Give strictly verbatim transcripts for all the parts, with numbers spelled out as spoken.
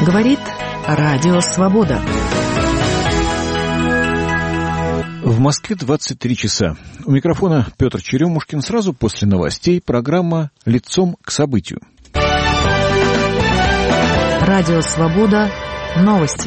Говорит Радио Свобода. В Москве двадцать три часа. У микрофона Петр Черемушкин. Сразу после новостей программа «Лицом к событию». Радио Свобода. Новости.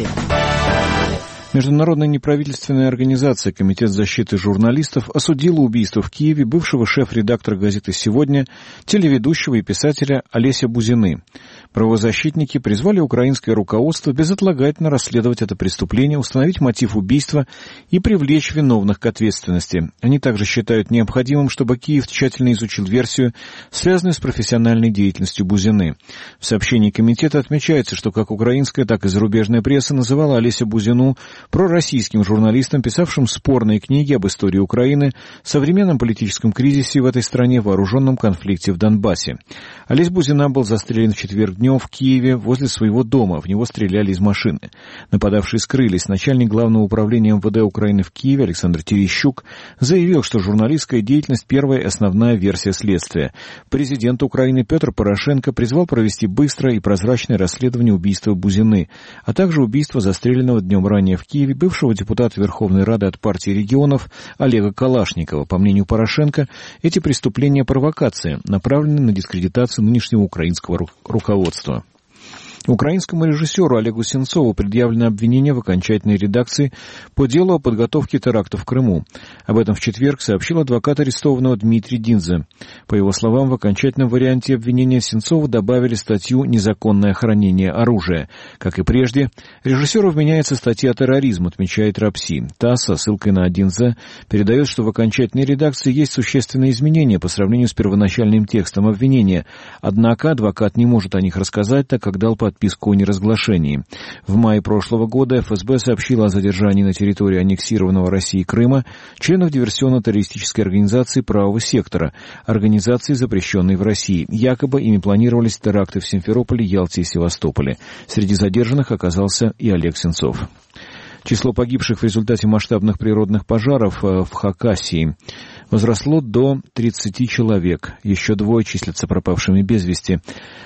Международная неправительственная организация «Комитет защиты журналистов» осудила убийство в Киеве бывшего шеф-редактора газеты «Сегодня», телеведущего и писателя Олеся Бузины. Правозащитники призвали украинское руководство безотлагательно расследовать это преступление, установить мотив убийства и привлечь виновных к ответственности. Они также считают необходимым, чтобы Киев тщательно изучил версию, связанную с профессиональной деятельностью Бузины. В сообщении комитета отмечается, что как украинская, так и зарубежная пресса называла Олеся Бузину пророссийским журналистом, писавшим спорные книги об истории Украины, современном политическом кризисе в этой стране, вооруженном конфликте в Донбассе. Олесь Бузина был застрелен в четверг днем в Киеве возле своего дома. В него стреляли из машины. Нападавшие скрылись. Начальник Главного управления эм вэ дэ Украины в Киеве Александр Терещук заявил, что журналистская деятельность – первая и основная версия следствия. Президент Украины Петр Порошенко призвал провести быстрое и прозрачное расследование убийства Бузины, а также убийства застреленного днем ранее в Киеве бывшего депутата Верховной Рады от партии регионов Олега Калашникова. По мнению Порошенко, эти преступления – провокация, направленные на дискредитацию нынешнего украинского ру- руководства. Украинскому режиссеру Олегу Сенцову предъявлено обвинение в окончательной редакции по делу о подготовке теракта в Крыму. Об этом в четверг сообщил адвокат арестованного Дмитрий Динзе. По его словам, в окончательном варианте обвинения Сенцову добавили статью «Незаконное хранение оружия». Как и прежде, режиссеру вменяется статья «Терроризм», отмечает РАПСИ. ТАСС со ссылкой на Динзе передает, что в окончательной редакции есть существенные изменения по сравнению с первоначальным текстом обвинения. Однако адвокат не может о них рассказать, так как дал подписку подписку о неразглашении. В мае прошлого года эф эс бэ сообщила о задержании на территории аннексированного Россией Крыма членов диверсионно-террористической организации «Правого сектора», организации, запрещенной в России. Якобы ими планировались теракты в Симферополе, Ялте и Севастополе. Среди задержанных оказался и Олег Сенцов. Число погибших в результате масштабных природных пожаров в Хакасии возросло до тридцати человек. Еще двое числятся пропавшими без вести.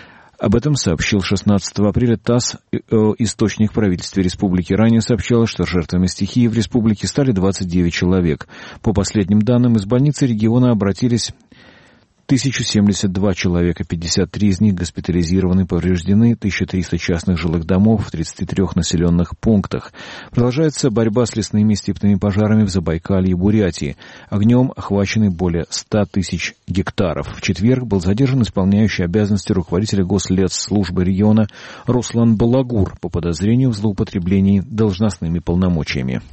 Об этом сообщил шестнадцатого апреля ТАСС, источник в правительстве республики. Ранее сообщалось, что жертвами стихии в республике стали двадцать девять человек. По последним данным, из больницы региона обратились тысяча семьдесят два человека, пятьдесят три из них госпитализированы, повреждены тысяча триста частных жилых домов в тридцати трёх населенных пунктах. Продолжается борьба с лесными и степными пожарами в Забайкалье и Бурятии. Огнем охвачены более ста тысяч гектаров. В четверг был задержан исполняющий обязанности руководителя Гослесслужбы региона Руслан Балагур по подозрению в злоупотреблении должностными полномочиями.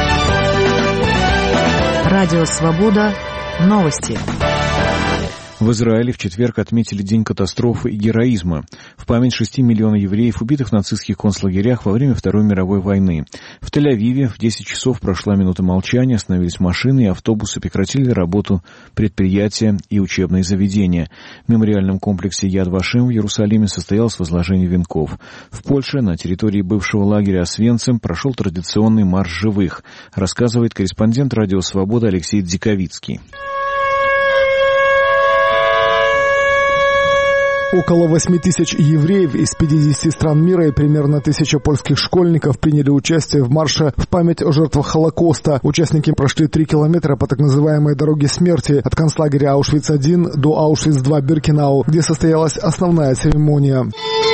Радио Свобода. Новости. В Израиле в четверг отметили День катастрофы и героизма в память шести миллионов евреев, убитых в нацистских концлагерях во время Второй мировой войны. В Тель-Авиве в десять часов прошла минута молчания, остановились машины и автобусы, прекратили работу предприятия и учебные заведения. В мемориальном комплексе Яд Вашем в Иерусалиме состоялось возложение венков. В Польше на территории бывшего лагеря Освенцим прошел традиционный марш живых, рассказывает корреспондент Радио Свобода Алексей Дзиковицкий. Около восьми тысяч евреев из пятидесяти стран мира и примерно тысяча польских школьников приняли участие в марше в память о жертвах Холокоста. Участники прошли три километра по так называемой дороге смерти от концлагеря Аушвиц один до Аушвиц два Биркенау, где состоялась основная церемония.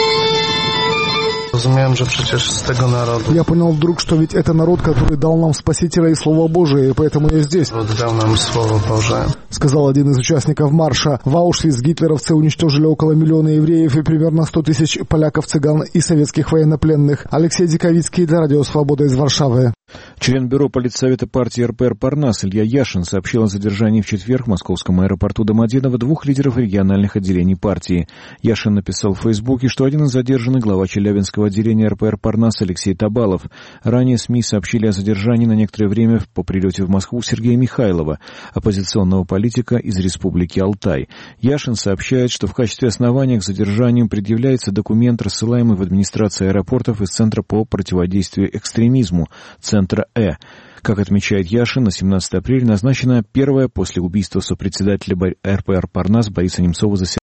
Я понял вдруг, что ведь это народ, который дал нам Спасителя и Слово Божие, и поэтому я здесь, сказал один из участников марша. В Аушвиц гитлеровцы уничтожили около миллиона евреев и примерно сто тысяч поляков, цыган и советских военнопленных. Алексей Диковицкий для Радио Свобода из Варшавы. Член бюро политсовета партии эр пэ эр «Парнас» Илья Яшин сообщил о задержании в четверг в московском аэропорту Домодедово двух лидеров региональных отделений партии. Яшин написал в Фейсбуке, что один из задержанных — глава Челябинского отделения эр пэ эр «Парнас» Алексей Табалов. Ранее СМИ сообщили о задержании на некоторое время по прилете в Москву Сергея Михайлова, оппозиционного политика из республики Алтай. Яшин сообщает, что в качестве основания к задержанию предъявляется документ, рассылаемый в администрацию аэропортов из Центра по противодействию экстремизму, Центра Э. Как отмечает Яшин, на семнадцатое апреля назначена первая после убийства сопредседателя эр пэ эр «Парнас» Бориса Немцова заседание